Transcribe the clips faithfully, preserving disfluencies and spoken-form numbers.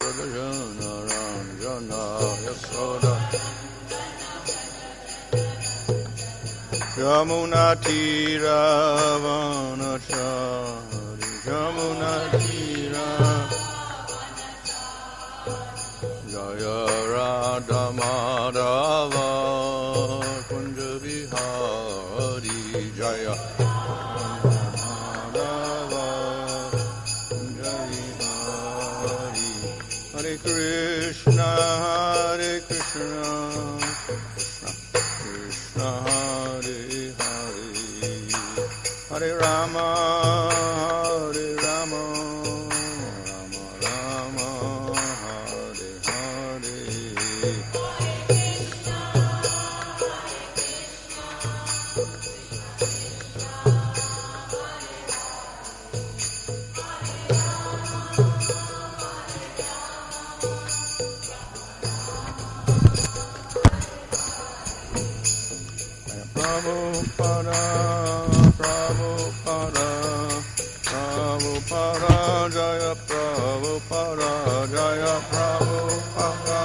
Pradajana Ranjana Yasoda Yamuna Tira Vanachari Yamuna Tira Jaya Radha Madhava Kunja Vihari Jaya Madhava Kunja Vihari Hare Krishna Hare Krishna Krishna Hare Hare Hare Rama Hare Rama Rama Rama Hare Hare Prabhupada, Prabhupada, Prabhupada, Jaya Prabhupada, Jaya Prabhupada.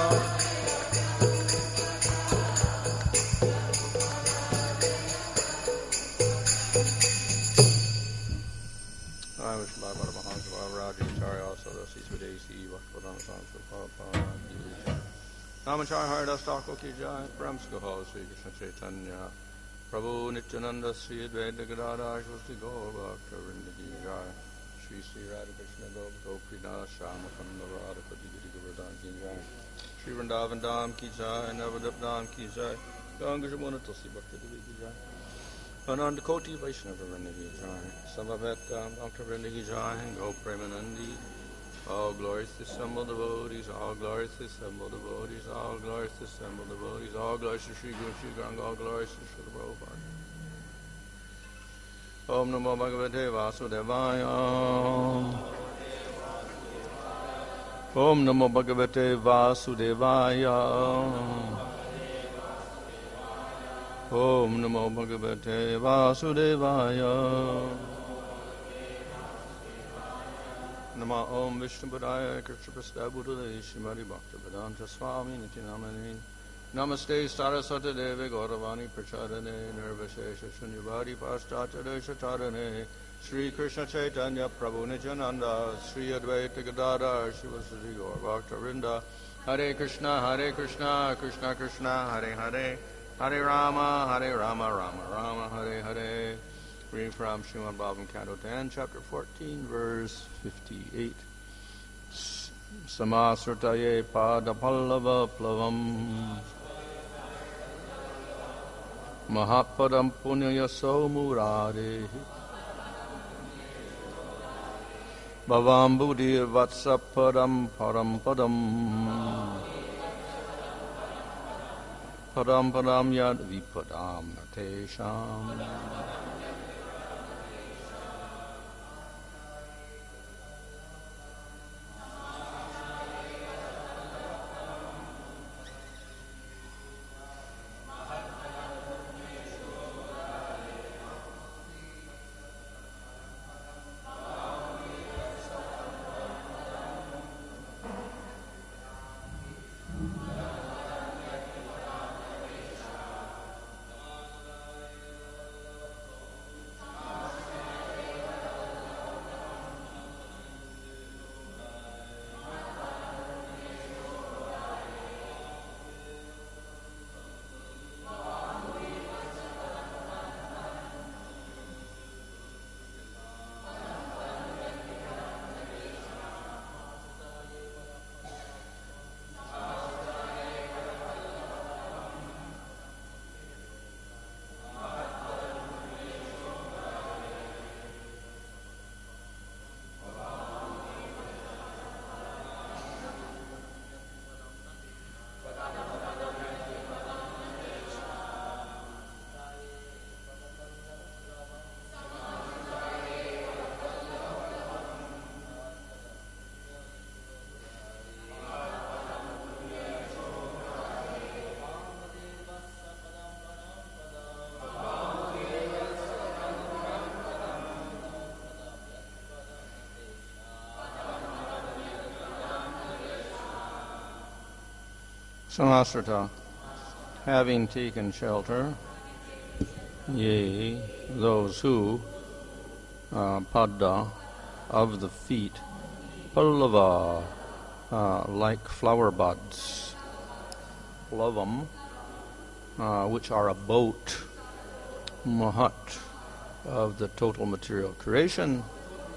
I wish my Bhagavad Mahansava Rajacharya also the Siswadesi Bhaktivedanta Sanskrit Prabhupada. Namachar Haridas Thakur Ki Jai, Pramskaho Sri Krishna Chaitanya. Prabhu Nityananda Sri Advaita Gadadhar Shvasti Gaur Bhakta Vrinda Ki Jai Shri Sri Radha Krishna Gop Gopinath Shama Kanda Radha Pati Giri Govardhan Ki Jai Shri Vrindavan Dham Ki Jai Navadip Dham Ki Jai Ganga Jamuna Tulsi Bhakta Devi Ki Jai Ananda Koti Vaishnava Vrinda Ki Jai Samabhet Dham Bhakta Vrinda Ki Jai Go Premanandi All glorious assembled devotees, all glorious assembled devotees, all glorious assembled devotees, all glorious to Sri Guru Sri Garanga, all glorious to Sri Prabhupada. Om Namo Bhagavate Vasudevaya. Om Namo Bhagavate Vasudevaya. Om Namo Bhagavate Vasudevaya. Nama Om Vishnu Padaya Krishna Prasthaya Buddhale Shrimati Bhaktivedanta Swami Nityanamani Namaste Saraswati Devi Gauravani Prachadane Nirvashesha Shunyavadi Paschatya Shatarane Sri Krishna Chaitanya Prabhu Nityananda Sri Advaita Gadadhar Shivasati Gaur Bhaktavinda Hare Krishna Hare Krishna Krishna Krishna Hare Hare Hare Rama Hare Rama Rama Rama Hare Hare. Reading from Srimad Bhagavatam, Canto ten, Chapter fourteen, verse fifty-eight. Samasrtaye padapallava plavam Mahapadam punyayaso murade Bhavam buddhir vatsapadam param padam Padam padam yad vipadam natesham. Sanasrata, having taken shelter, yea, those who, uh, padda, of the feet, pallava, uh, like flower buds, plavam, uh, which are a boat, mahat, of the total material creation,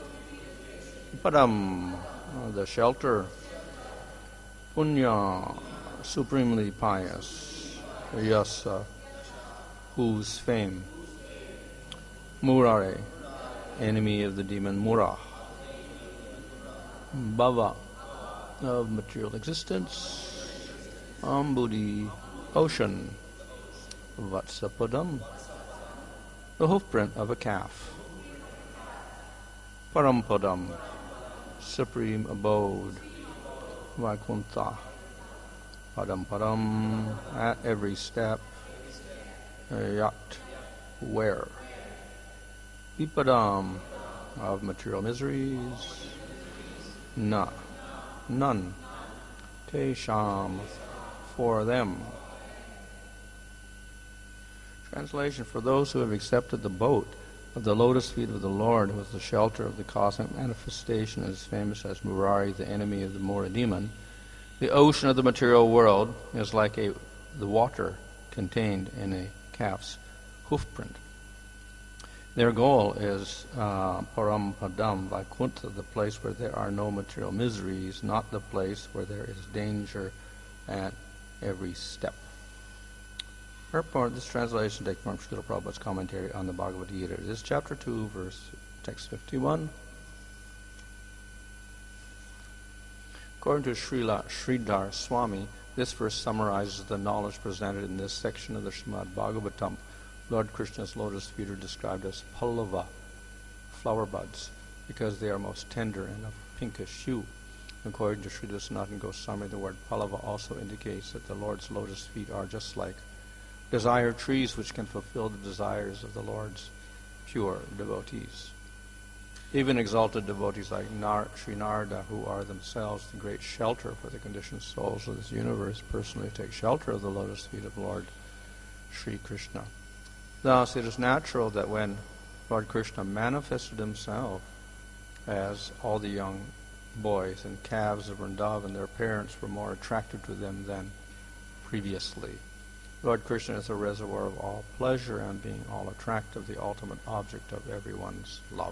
padam, uh, the shelter, punya, supremely pious, yasa, whose fame, murare, enemy of the demon Mura, bhava, of material existence, ambudhi, ocean, vatsapadam, the hoofprint of a calf, parampadam, supreme abode, vaikuntha, padam padam, at every step, yat, where, vipadam, of material miseries, na, none, tesham, for them. Translation: for those who have accepted the boat of the lotus feet of the Lord, who is the shelter of the cosmic manifestation, as famous as Murari, the enemy of the Mura demon, the ocean of the material world is like a the water contained in a calf's hoofprint. Their goal is uh, param padam, vaikuntha, the place where there are no material miseries, not the place where there is danger at every step. Purport: this translation takes from Srila Prabhupada's commentary on the Bhagavad Gita. This is chapter two, verse text fifty-one. According to Srila Sridhar Swami, this verse summarizes the knowledge presented in this section of the Srimad Bhagavatam. Lord Krishna's lotus feet are described as pallava, flower buds, because they are most tender and of pinkish hue. According to Srila Sanatana Goswami, the word pallava also indicates that the Lord's lotus feet are just like desire trees which can fulfill the desires of the Lord's pure devotees. Even exalted devotees like Nar- Sri Narada, who are themselves the great shelter for the conditioned souls of this universe, personally take shelter of the lotus feet of Lord Sri Krishna. Thus, it is natural that when Lord Krishna manifested himself as all the young boys and calves of Vrindavan, their parents were more attracted to them than previously. Lord Krishna is the reservoir of all pleasure, and being all attractive, the ultimate object of everyone's love.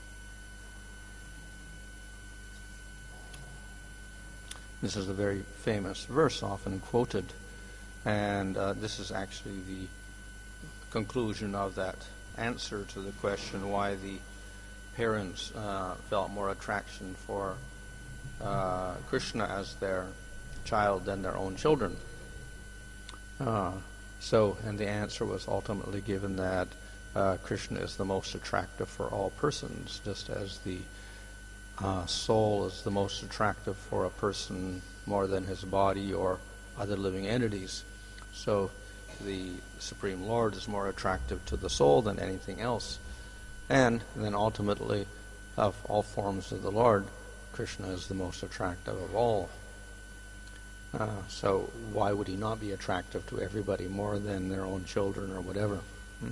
This is a very famous verse, often quoted, and uh, this is actually the conclusion of that answer to the question why the parents uh, felt more attraction for uh, Krishna as their child than their own children. Uh, so, and the answer was ultimately given that uh, Krishna is the most attractive for all persons, just as the uh, soul is the most attractive for a person more than his body or other living entities. So, the Supreme Lord is more attractive to the soul than anything else. And then ultimately, of all forms of the Lord, Krishna is the most attractive of all. Uh, so why would he not be attractive to everybody more than their own children or whatever? Hmm?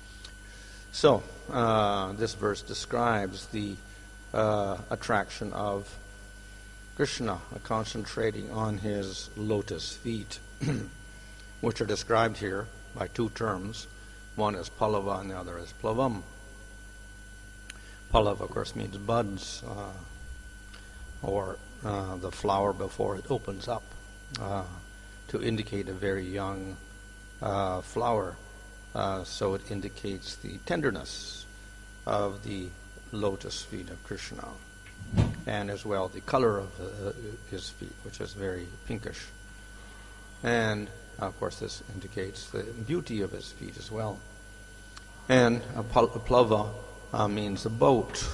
So uh, this verse describes the uh, attraction of Krishna, uh, concentrating on his lotus feet, which are described here by two terms. One is pallava and the other is plavam. Pallava, of course, means buds, uh, or uh, the flower before it opens up, uh, to indicate a very young uh, flower. Uh, so it indicates the tenderness of the lotus feet of Krishna, and as well the color of uh, his feet, which is very pinkish. And of course, this indicates the beauty of his feet as well. And a pal- a plava uh, means a boat.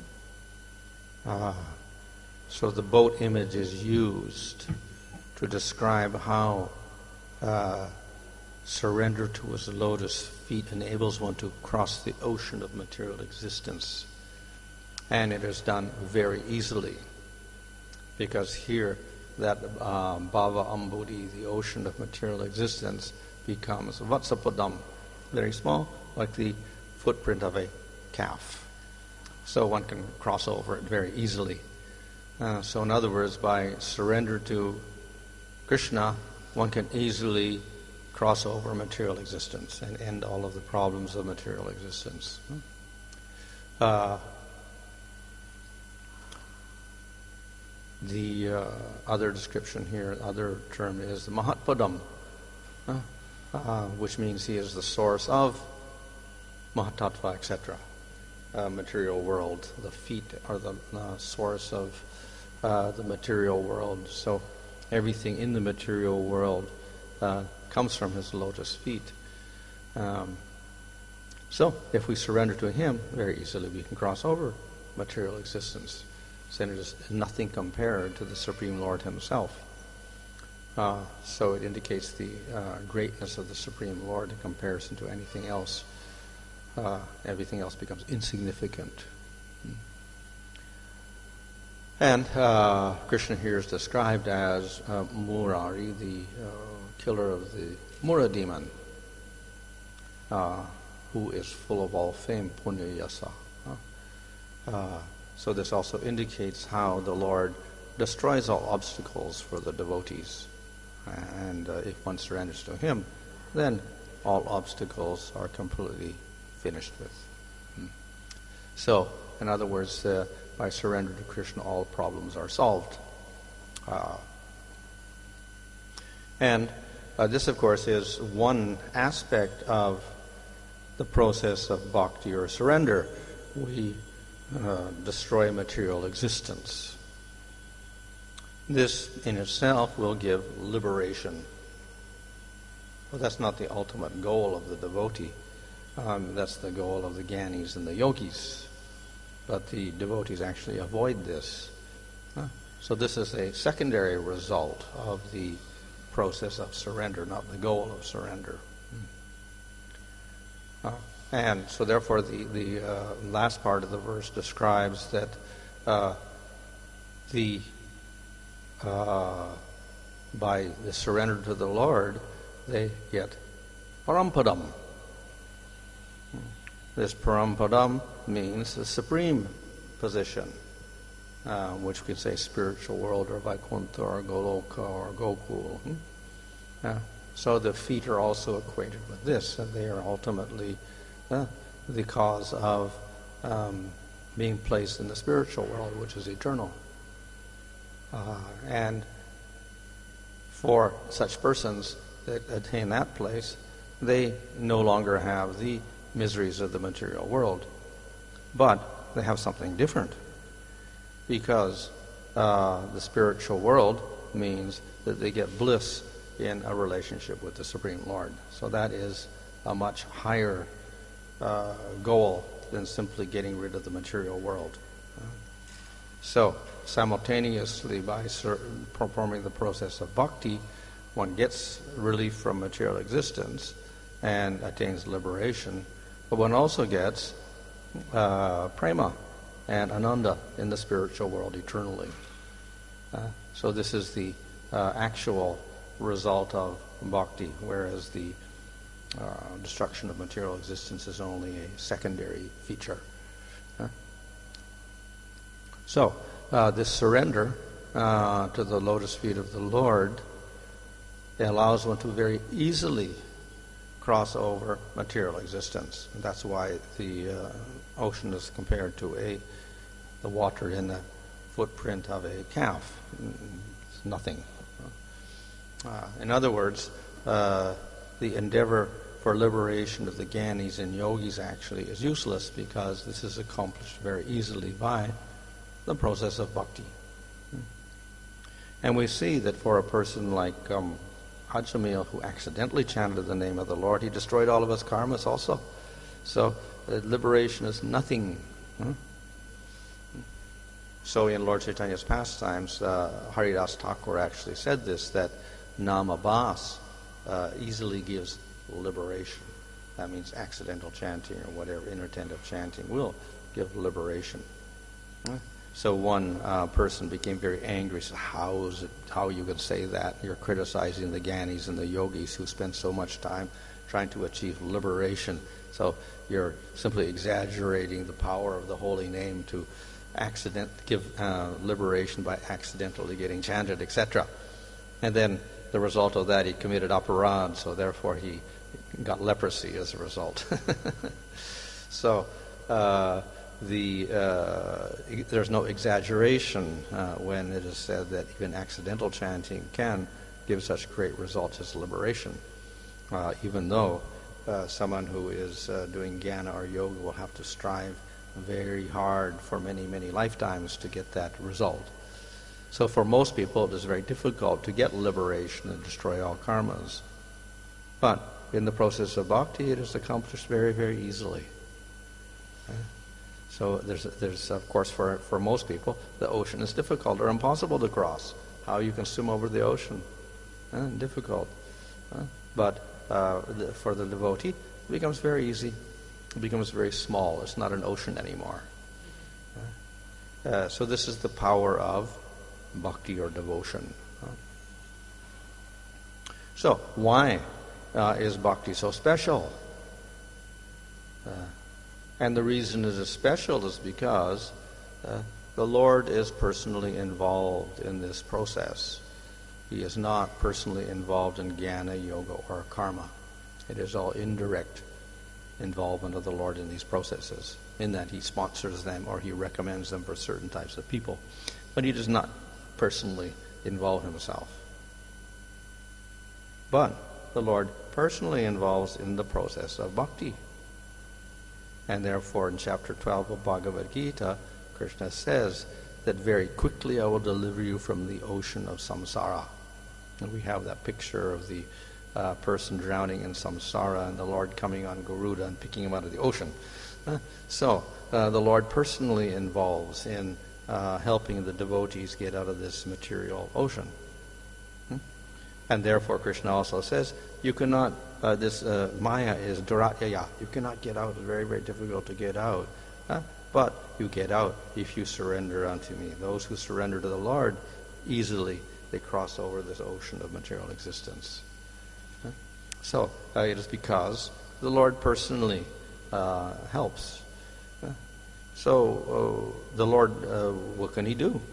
Uh, so the boat image is used to describe how uh, surrender to his lotus feet enables one to cross the ocean of material existence. And it is done very easily, because here that uh, Bhava Ambudhi, the ocean of material existence, becomes Vatsapadam, very small, like the footprint of a calf. So one can cross over it very easily. Uh, so in other words, by surrender to Krishna, one can easily cross over material existence and end all of the problems of material existence. Uh, the uh, other description here, other term is the Mahatpadam, uh, uh, which means he is the source of Mahatattva, et cetera. Uh, material world. The feet are the uh, source of uh, the material world. So everything in the material world uh, comes from his lotus feet. Um, so if we surrender to him, very easily we can cross over material existence. Then it is nothing compared to the Supreme Lord himself. Uh, so it indicates the uh, greatness of the Supreme Lord in comparison to anything else. Uh, everything else becomes insignificant. And uh, Krishna here is described as uh, Murari, the uh, killer of the Mura demon, uh, who is full of all fame, punya yasa. Uh, so this also indicates how the Lord destroys all obstacles for the devotees. And uh, if one surrenders to him, then all obstacles are completely finished with. Hmm. So, in other words, uh, by surrender to Krishna, all problems are solved. Uh, and uh, this, of course, is one aspect of the process of bhakti or surrender. We uh, destroy material existence. This in itself will give liberation. Well, that's not the ultimate goal of the devotee. Um, that's the goal of the Gyanis and the Yogis. But the devotees actually avoid this. Huh? So this is a secondary result of the process of surrender, not the goal of surrender. Hmm. Uh, and so therefore the, the uh, last part of the verse describes that uh, the uh, by the surrender to the Lord, they get parampadam. This parampadam means the supreme position, uh, which we could say spiritual world or Vaikuntha or Goloka or Gokul. Hmm? Uh, so the feet are also equated with this, and they are ultimately uh, the cause of um, being placed in the spiritual world, which is eternal. Uh, and for such persons that attain that place, they no longer have the miseries of the material world. But they have something different, because uh, the spiritual world means that they get bliss in a relationship with the Supreme Lord. So that is a much higher uh, goal than simply getting rid of the material world. Uh, so simultaneously, by sur- performing the process of bhakti, one gets relief from material existence and attains liberation. But one also gets uh, prema and ananda in the spiritual world eternally. Uh, so this is the uh, actual result of bhakti, whereas the uh, destruction of material existence is only a secondary feature. Uh, so uh, this surrender uh, to the lotus feet of the Lord allows one to very easily cross over material existence. And that's why the uh, ocean is compared to a the water in the footprint of a calf. It's nothing. Uh, in other words, uh, the endeavor for liberation of the Gyanis and Yogis actually is useless, because this is accomplished very easily by the process of bhakti. And we see that for a person like um, Ajamil, who accidentally chanted the name of the Lord, he destroyed all of his karmas also. So uh, liberation is nothing. Hmm? So in Lord Chaitanya's pastimes, uh, Haridas Thakur actually said this, that namabhas uh, easily gives liberation. That means accidental chanting or whatever, inattentive chanting will give liberation. Hmm? So one uh, person became very angry. Said, "How is it? How you could say that? You're criticizing the Gyanis and the yogis who spend so much time trying to achieve liberation. So you're simply exaggerating the power of the holy name to accident give uh, liberation by accidentally getting chanted, et cetera" And then the result of that, he committed aparad, so therefore he got leprosy as a result. so uh, the uh, there's no exaggeration uh, when it is said that even accidental chanting can give such great results as liberation, uh, even though uh, someone who is uh, doing jnana or yoga will have to strive very hard for many, many lifetimes to get that result. So for most people, it is very difficult to get liberation and destroy all karmas. But in the process of bhakti, it is accomplished very, very easily. Okay? So there's, there's of course, for, for most people, the ocean is difficult or impossible to cross. How you can swim over the ocean? Eh, difficult. Eh? But uh, the, for the devotee, it becomes very easy. It becomes very small. It's not an ocean anymore. Uh, so this is the power of bhakti or devotion. So why uh, is bhakti so special? Uh, and the reason it is special is because uh, the Lord is personally involved in this process. He is not personally involved in jnana, yoga, or karma. It is all indirect involvement of the Lord in these processes, in that he sponsors them or he recommends them for certain types of people. But he does not personally involve himself. But the Lord personally involves in the process of bhakti. And therefore in chapter twelve of Bhagavad Gita, Krishna says that very quickly I will deliver you from the ocean of samsara. And we have that picture of the Uh, person drowning in samsara and the Lord coming on Garuda and picking him out of the ocean. Uh, so uh, the Lord personally involves in uh, helping the devotees get out of this material ocean. Hmm? And therefore Krishna also says, you cannot, uh, this uh, Maya is duratyaya, you cannot get out, it's very, very difficult to get out. Uh, but you get out if you surrender unto me. Those who surrender to the Lord, easily they cross over this ocean of material existence. So uh, it is because the Lord personally uh, helps. Uh, so uh, the Lord, uh, what can he do?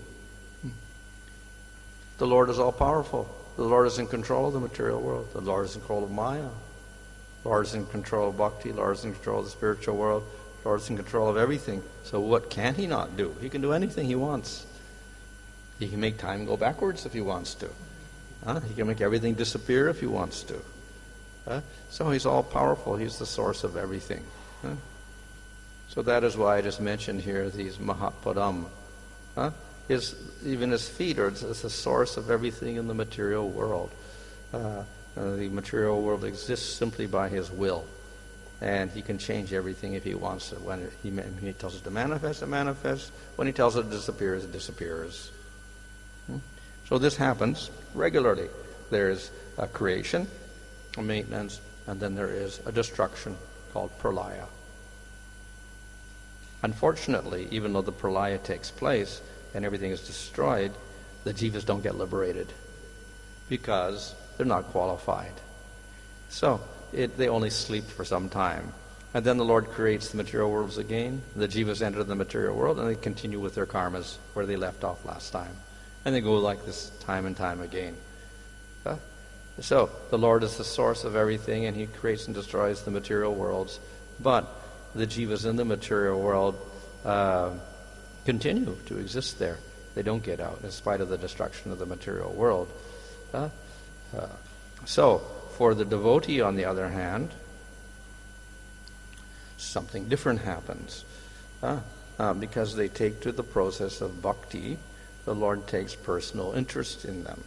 The Lord is all-powerful. The Lord is in control of the material world. The Lord is in control of Maya. The Lord is in control of bhakti. The Lord is in control of the spiritual world. The Lord is in control of everything. So what can he not do? He can do anything he wants. He can make time go backwards if he wants to. Uh, he can make everything disappear if he wants to. Uh, so he's all-powerful. He's the source of everything. Uh, so that is why I just mentioned here these Mahapadam. Uh, his, even his feet are it's, it's the source of everything in the material world. Uh, uh, the material world exists simply by his will. And he can change everything if he wants to. When he, when he tells it to manifest, it manifests. When he tells it to disappear, it disappears. Hmm? So this happens regularly. There is a creation, a maintenance, and then there is a destruction called pralaya. Unfortunately, even though the pralaya takes place and everything is destroyed, the jivas don't get liberated because they're not qualified. So it, they only sleep for some time. And then the Lord creates the material worlds again. The jivas enter the material world and they continue with their karmas where they left off last time. And they go like this time and time again. Uh, So, the Lord is the source of everything, and he creates and destroys the material worlds. But the jivas in the material world uh, continue to exist there. They don't get out, in spite of the destruction of the material world. Uh, uh, so, for the devotee, on the other hand, something different happens. Uh, uh, because they take to the process of bhakti, the Lord takes personal interest in them.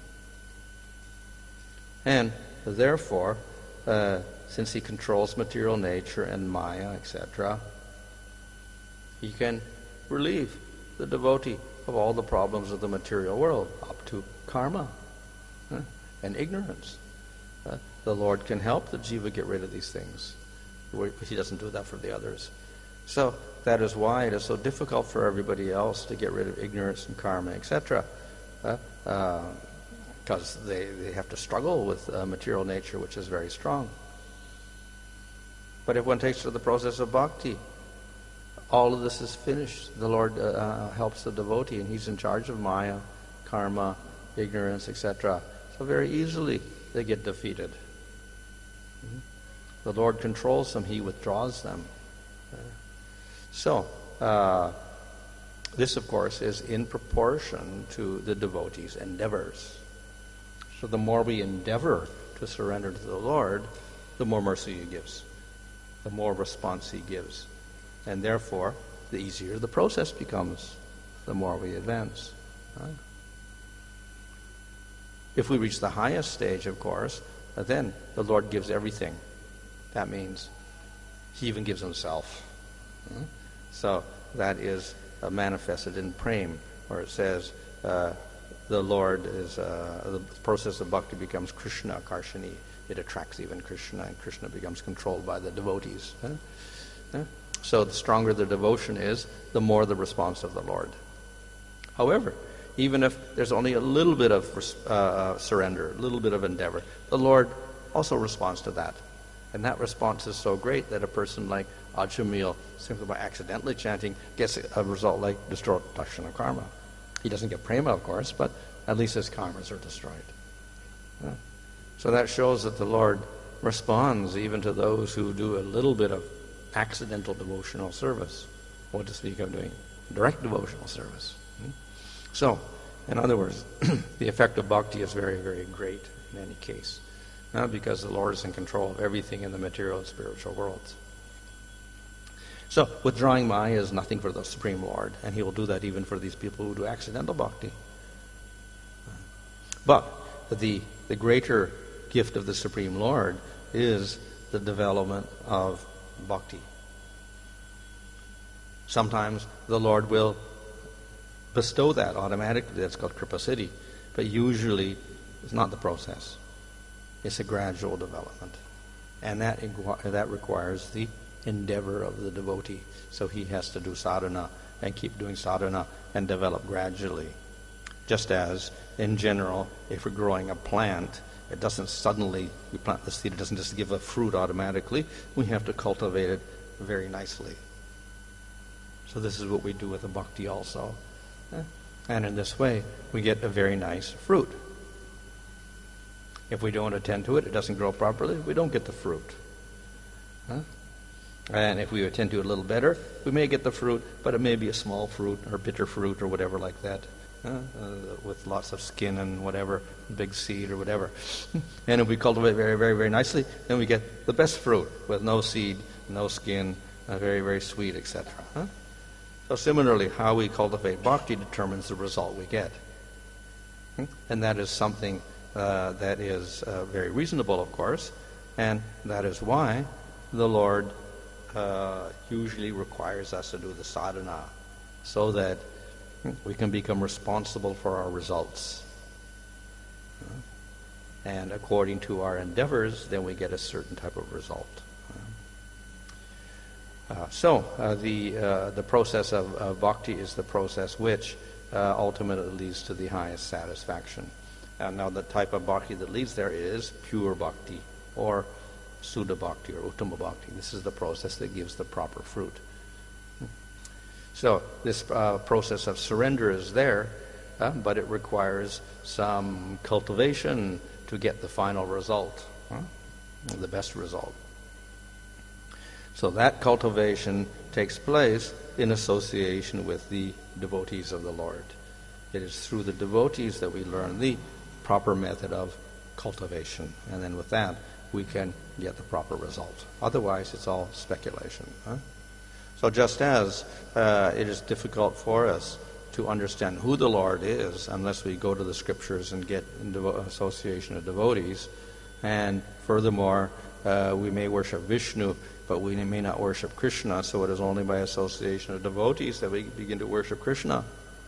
And therefore, uh, since he controls material nature and Maya, et cetera, he can relieve the devotee of all the problems of the material world, up to karma uh, and ignorance. Uh, the Lord can help the jiva get rid of these things. He doesn't do that for the others. So that is why it is so difficult for everybody else to get rid of ignorance and karma, et cetera. Uh, uh, because they, they have to struggle with uh, material nature, which is very strong. But if one takes to the process of bhakti, all of this is finished. The Lord uh, uh, helps the devotee, and He's in charge of maya, karma, ignorance, et cetera. So very easily they get defeated. Mm-hmm. The Lord controls them. He withdraws them. Uh, so, uh, this, of course, is in proportion to the devotee's endeavors. So the more we endeavor to surrender to the Lord, the more mercy He gives, the more response He gives. And therefore, the easier the process becomes, the more we advance. Right? If we reach the highest stage, of course, then the Lord gives everything. That means He even gives Himself. Hmm? So that is uh, manifested in Prem, where it says uh, the Lord is, uh, the process of bhakti becomes Krishna Karshani. It attracts even Krishna, and Krishna becomes controlled by the devotees. Huh? Huh? So the stronger the devotion is, the more the response of the Lord. However, even if there's only a little bit of uh, surrender, a little bit of endeavor, the Lord also responds to that. And that response is so great that a person like Ajamil, simply by accidentally chanting, gets a result like destruction of karma. He doesn't get prema, of course, but at least his karmas are destroyed. Yeah. So that shows that the Lord responds even to those who do a little bit of accidental devotional service, what to speak of doing direct devotional service. Hmm? So, in other words, the effect of bhakti is very, very great in any case, not because the Lord is in control of everything in the material and spiritual worlds. So, withdrawing maya is nothing for the Supreme Lord, and He will do that even for these people who do accidental bhakti. But the, the greater gift of the Supreme Lord is the development of bhakti. Sometimes the Lord will bestow that automatically. That's called Kripa Siddhi. But usually it's not the process. It's a gradual development. And that, that requires the endeavor of the devotee. So he has to do sadhana and keep doing sadhana and develop gradually. Just as, in general, if we're growing a plant, it doesn't suddenly, we plant the seed, it doesn't just give a fruit automatically. We have to cultivate it very nicely. So this is what we do with the bhakti also. And in this way, we get a very nice fruit. If we don't attend to it, it doesn't grow properly, we don't get the fruit. Huh? And if we attend to it a little better, we may get the fruit, but it may be a small fruit or bitter fruit or whatever like that, uh, uh, with lots of skin and whatever, big seed or whatever. And if we cultivate very, very, very nicely, then we get the best fruit with no seed, no skin, uh, very, very sweet, et cetera. Huh? So similarly, how we cultivate bhakti determines the result we get. Hmm? And that is something uh, that is uh, very reasonable, of course, and that is why the Lord uh, usually requires us to do the sadhana, so that we can become responsible for our results. Uh, and according to our endeavors, then we get a certain type of result. Uh, so uh, the uh, the process of uh, bhakti is the process which uh, ultimately leads to the highest satisfaction. Uh, now the type of bhakti that leads there is pure bhakti, or Suddha bhakti, or Uttama bhakti. This is the process that gives the proper fruit. So this uh, process of surrender is there, uh, but it requires some cultivation to get the final result, huh? The best result. So that cultivation takes place in association with the devotees of the Lord. It is through the devotees that we learn the proper method of cultivation. And then with that, we can get the proper result. Otherwise, it's all speculation. Huh? So just as uh, it is difficult for us to understand who the Lord is unless we go to the scriptures and get in devo- association of devotees, and furthermore, uh, we may worship Vishnu, but we may not worship Krishna, so it is only by association of devotees that we begin to worship Krishna.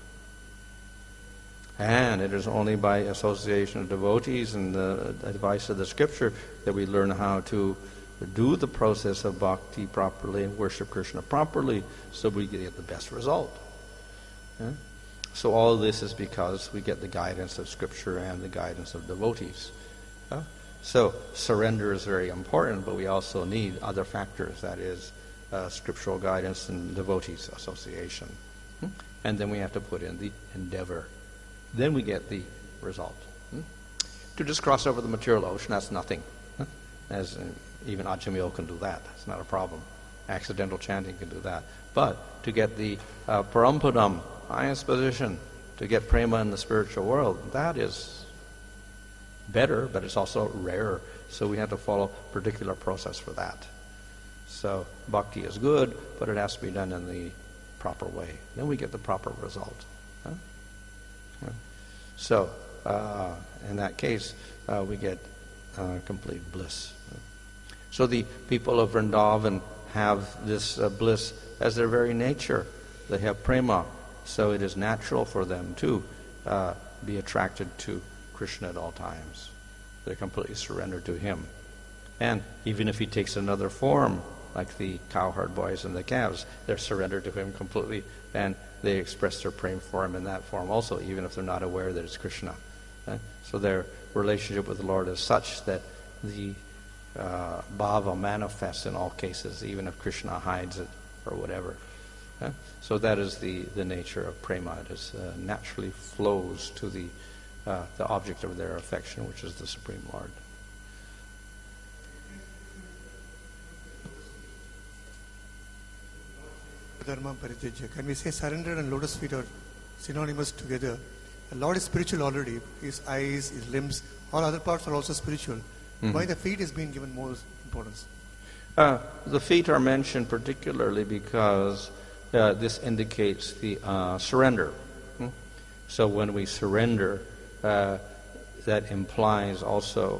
And it is only by association of devotees and the advice of the scripture that we learn how to do the process of bhakti properly and worship Krishna properly so we get the best result. Yeah? So all this is because we get the guidance of Scripture and the guidance of devotees. Yeah? So surrender is very important, but we also need other factors, that is uh, scriptural guidance and devotees association. Hmm? And then we have to put in the endeavor. Then we get the result. Hmm? To just cross over the material ocean, that's nothing. Huh? As uh, even Ajamil can do that. It's not a problem. Accidental chanting can do that. But to get the uh, parampadam, highest position, to get prema in the spiritual world, that is better, but it's also rarer. So we have to follow a particular process for that. So bhakti is good, but it has to be done in the proper way. Then we get the proper result. Huh? Yeah. So uh, in that case, uh, we get uh, complete bliss. So the people of Vrindavan have this uh, bliss as their very nature. They have prema, so it is natural for them to uh, be attracted to Krishna at all times. They're completely surrendered to him. And even if he takes another form, like the cowherd boys and the calves, they're surrendered to him completely, and they express their prema for him in that form also, even if they're not aware that it's Krishna. Uh, so their relationship with the Lord is such that the uh, bhava manifests in all cases, even if Krishna hides it or whatever. Uh, so that is the, the nature of prema. It is, uh, naturally flows to the uh, the object of their affection, which is the Supreme Lord. Dharma Parityaja. Can we say surrender and lotus feet are synonymous together? The Lord is spiritual already. His eyes, his limbs, all other parts are also spiritual. Mm-hmm. Why the feet is being given more importance? Uh, the feet are mentioned particularly because uh, this indicates the uh, surrender. Hmm? So when we surrender, uh, that implies also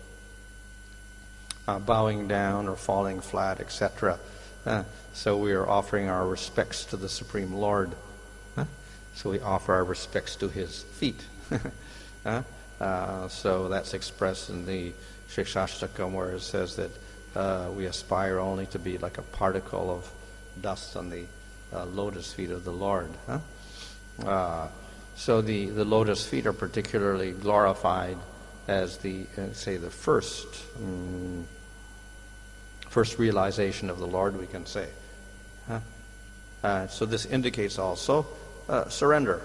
uh, bowing down or falling flat, et cetera. Uh, so we are offering our respects to the Supreme Lord. Huh? So we offer our respects to his feet. uh, uh, so that's expressed in the Shikshashtakam, where it says that uh, we aspire only to be like a particle of dust on the uh, lotus feet of the Lord. Huh? Uh, so the, the lotus feet are particularly glorified as the, uh, say, the first um, first realization of the Lord, we can say. Huh? Uh, so this indicates also uh, surrender,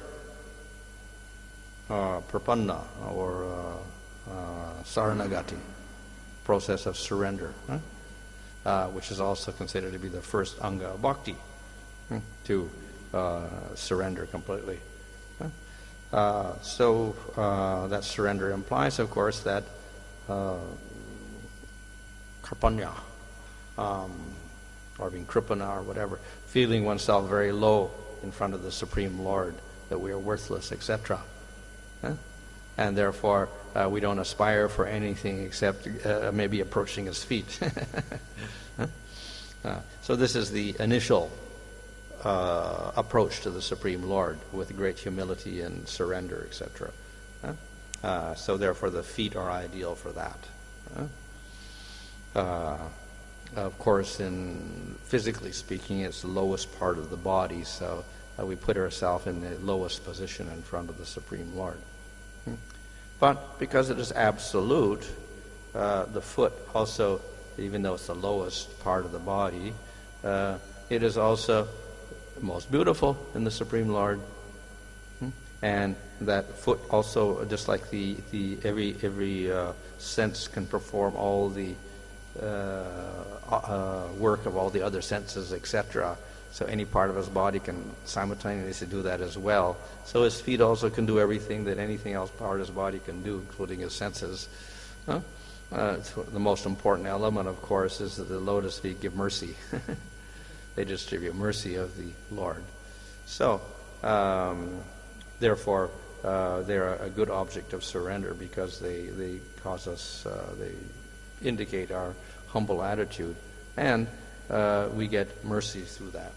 uh, prapanna, or uh, uh, saranagati, process of surrender, huh? uh, which is also considered to be the first anga of bhakti, hmm? to uh, surrender completely. Huh? Uh, so uh, that surrender implies, of course, that uh, karpanya, Um, or being kripana or whatever, feeling oneself very low in front of the Supreme Lord, that we are worthless, et cetera. Huh? And therefore, uh, we don't aspire for anything except uh, maybe approaching his feet. huh? uh, so this is the initial uh, approach to the Supreme Lord, with great humility and surrender, et cetera. Huh? Uh, so therefore, the feet are ideal for that. Huh? Uh, Of course, in physically speaking, it's the lowest part of the body, so uh, we put ourselves in the lowest position in front of the Supreme Lord. Hmm. But because it is absolute, uh, the foot also, even though it's the lowest part of the body, uh, it is also most beautiful in the Supreme Lord. Hmm. And that foot also, just like the, the every every uh, sense can perform all the Uh, uh, work of all the other senses, et cetera. So any part of his body can simultaneously do that as well. So his feet also can do everything that anything else part of his body can do, including his senses. Huh? Uh, the most important element, of course, is that the lotus feet give mercy. They distribute mercy of the Lord. So, um, therefore, uh, they're a good object of surrender because they, they cause us, uh, they indicate our humble attitude, and uh, we get mercy through that.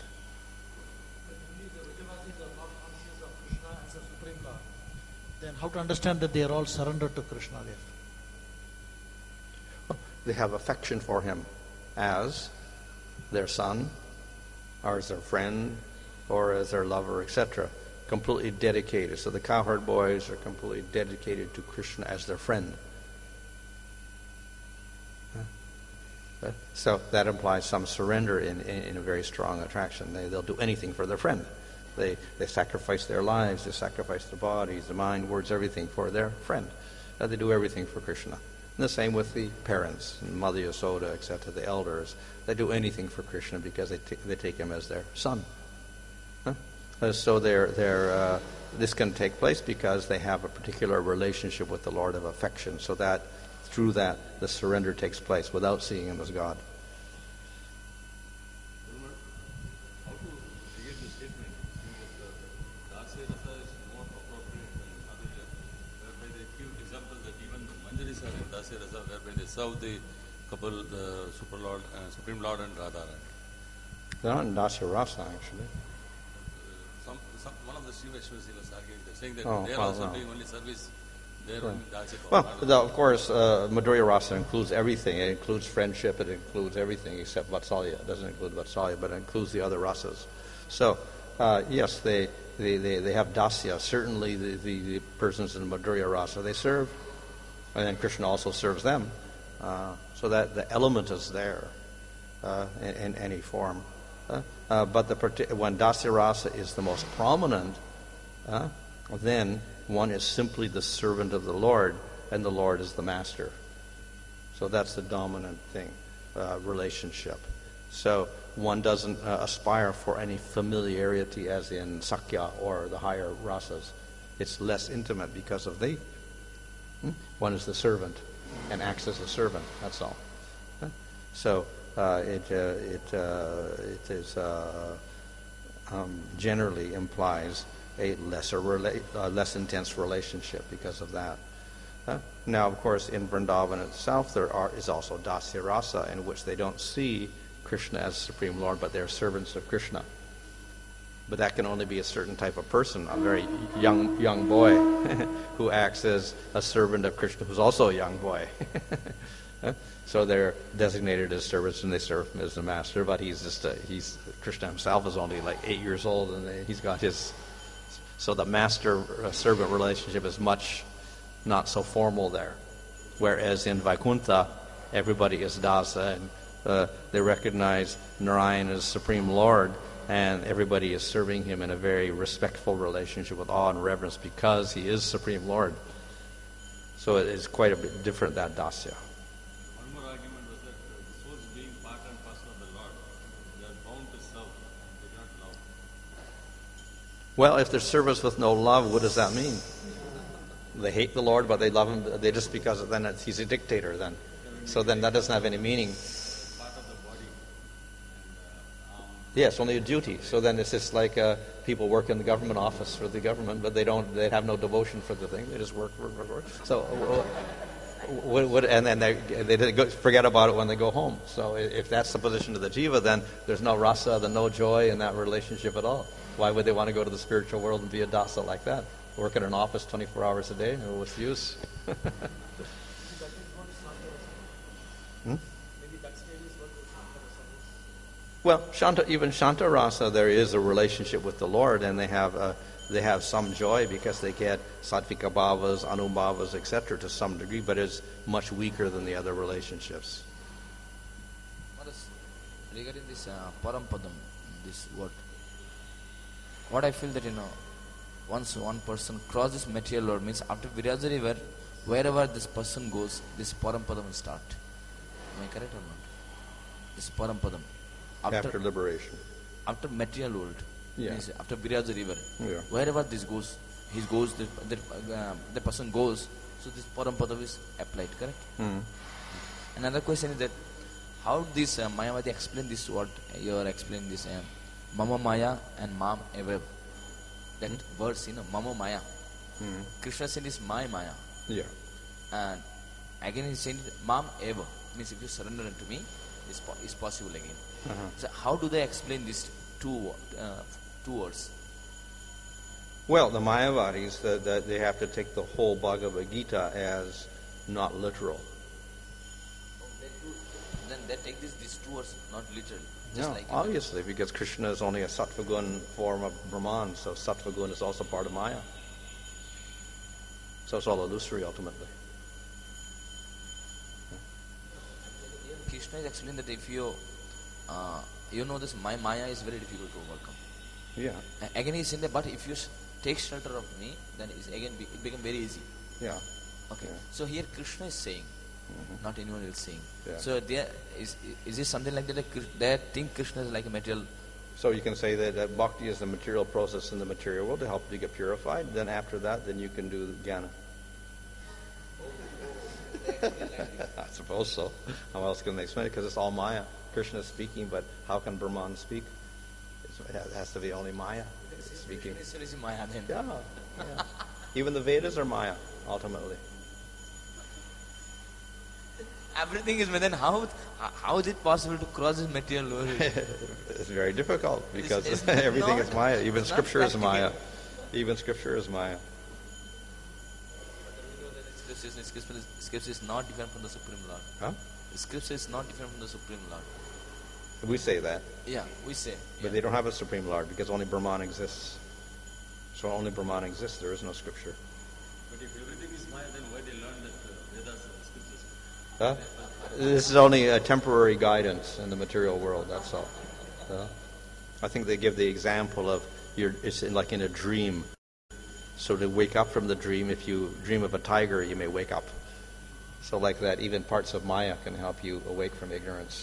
Then how to understand that they are all surrendered to Krishna there? They have affection for him. as their son, or as their friend, or as their lover, et cetera. Completely dedicated. So the cowherd boys are completely dedicated to Krishna as their friend. So that implies some surrender in, in, in a very strong attraction. They, they'll do anything for their friend. They, they sacrifice their lives, they sacrifice their bodies, their mind, words, everything for their friend. Uh, they do everything for Krishna. And the same with the parents, Mother Yasoda, et cetera, the elders. They do anything for Krishna because they, t- they take him as their son. Huh? Uh, so they're, they're, uh, this can take place because they have a particular relationship with the Lord of affection, so that through that the surrender takes place without seeing him as God. How to create the statement that Dasya Rasa is more appropriate than Madhurya, whereby they give example that even the Manjaris are in Dasya Rasa, whereby they serve the couple, the Super Lord, uh, Supreme Lord and Radha. Right? They're not in Dasya Rasa, actually. Some, some, one of the Shiva Shivasi was arguing that, saying that Oh, they are well, also no. doing only service. They're only Dasya. Well, the, of course, uh, Madhurya Rasa includes everything. It includes friendship. It includes everything except Vatsalya. It doesn't include Vatsalya, but it includes the other rasas. So, uh, yes, they, they, they, they have dasya. Certainly the, the, the persons in Madhurya Rasa, they serve. And then Krishna also serves them. Uh, so that the element is there uh, in, in any form. Uh, uh, but the when Dasya Rasa is the most prominent, uh, then one is simply the servant of the Lord, and the Lord is the master. So that's the dominant thing, uh, relationship. So one doesn't uh, aspire for any familiarity as in Sakya or the higher rasas. It's less intimate because of the. Hmm? One is the servant and acts as a servant, that's all. Huh? So uh, it, uh, it, uh, it is, uh, um, generally implies a lesser, rela- uh, less intense relationship because of that. Uh, now, of course, in Vrindavan itself, there are, is also Dasya Rasa, in which they don't see Krishna as Supreme Lord, but they're servants of Krishna. But that can only be a certain type of person, a very young young boy who acts as a servant of Krishna, who's also a young boy. uh, so they're designated as servants, and they serve him as the master. But he's just a, he's Krishna himself is only like eight years old, and he's got his. So the master-servant relationship is much not so formal there. Whereas in Vaikuntha, everybody is dasa, and uh, they recognize Narayan as Supreme Lord, and everybody is serving him in a very respectful relationship with awe and reverence because he is Supreme Lord. So it is quite a bit different, that dasya. One more argument was that uh, the souls being part and parcel of the Lord, they are bound to serve, they cannot love. Well, if there's service with no love, what does that mean? They hate the Lord, but they love him. They just because then it's, he's a dictator. Then, so then that doesn't have any meaning. Part of the body. And, uh, um, Yes, only a duty. So then it's just like uh, people work in the government office for the government, but they don't. They have no devotion for the thing. They just work, work, work, work. So, uh, what, what, and then they they go, forget about it when they go home. So if that's the position of the jiva, then there's no rasa, there's no joy in that relationship at all. Why would they want to go to the spiritual world and be a dasa like that? Work in an office twenty-four hours a day? What's the use? hmm? Well, Shanta, even Shanta Rasa, there is a relationship with the Lord, and they have uh, they have some joy because they get sattvika bhavas, anubhavas, et cetera to some degree, but it's much weaker than the other relationships. Maharaj, regarding this uh, Parampadam, this word, what I feel that, you know, once one person crosses material world, means after Viraja river, wherever this person goes, this Parampadam will start. Am I correct or not? This Parampadam. After, After, after liberation. after material world, Yeah. means after Viraja river, Yeah. wherever this goes, he goes, the, the, uh, the person goes, so this Parampadam is applied, correct? Mm. Another question is that how this uh, Mayavadi explain this, what you are explaining this uh, Mama Maya and Mam Eva. That mm. words, you know, Mama Maya. Mm. Krishna said is my Maya. Yeah. And again he said Mam Eva. Means if you surrender unto me, it's, po- it's possible again. Uh-huh. So how do they explain these two uh, two words? Well, the Mayavadis, the, the, they have to take the whole Bhagavad Gita as not literal. then they take this these two words not literal. Just No, like obviously, because Krishna is only a sattva gun form of Brahman, so sattva gun is also part of Maya. So it's all illusory ultimately. Krishna is explaining that if you, uh, you know this, my Maya is very difficult to overcome. Yeah, A- Again he's saying that, but if you s- take shelter of me, then it's again be- it become very easy. yeah. Okay. Yeah. So here Krishna is saying, not anyone else saying. Yeah. So there is is this something like that? Like Kris- they think Krishna is like a material. So you can say that, that bhakti is the material process in the material world to help you get purified. Then after that, then you can do jnana. I suppose so. How else can they explain it? Because it's all Maya. Krishna is speaking, but how can Brahman speak? It's, it has to be only Maya speaking. Krishna is Maya then. Yeah, yeah. Even the Vedas are Maya, ultimately. Everything is Maya. Then how how is it possible to cross this material world? It's very difficult because It's- it's everything not- is Maya. Even it's not scripture is practical. Maya. Even scripture is Maya. Scripture is, scripture is, scripture is not different from the Supreme Lord. Huh? Scripture is not different from the Supreme Lord. We say that. Yeah, we say. But yeah. they don't have a Supreme Lord because only Brahman exists. So only Brahman exists. There is no scripture. But if everything is Maya, then why they learn that uh, Vedas and scriptures? Huh? This is only a temporary guidance in the material world, that's all. Huh? I think they give the example of you're, it's in, like in a dream. So to wake up from the dream, if you dream of a tiger, you may wake up. So like that, even parts of Maya can help you awake from ignorance.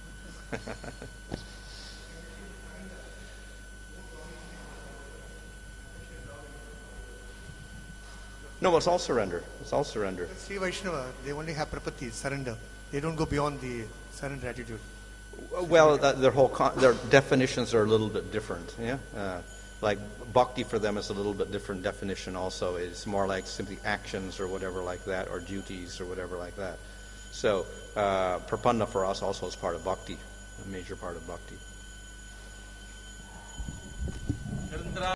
No, it's all surrender. It's all surrender. Sri Vaishnava, they only have prapatti, surrender. They don't go beyond the surrender attitude. Well, that, their whole con- their definitions are a little bit different. Yeah, uh, like bhakti for them is a little bit different definition. Also, it's more like simply actions or whatever like that, or duties or whatever like that. So, uh, prapanna for us also is part of bhakti, a major part of bhakti.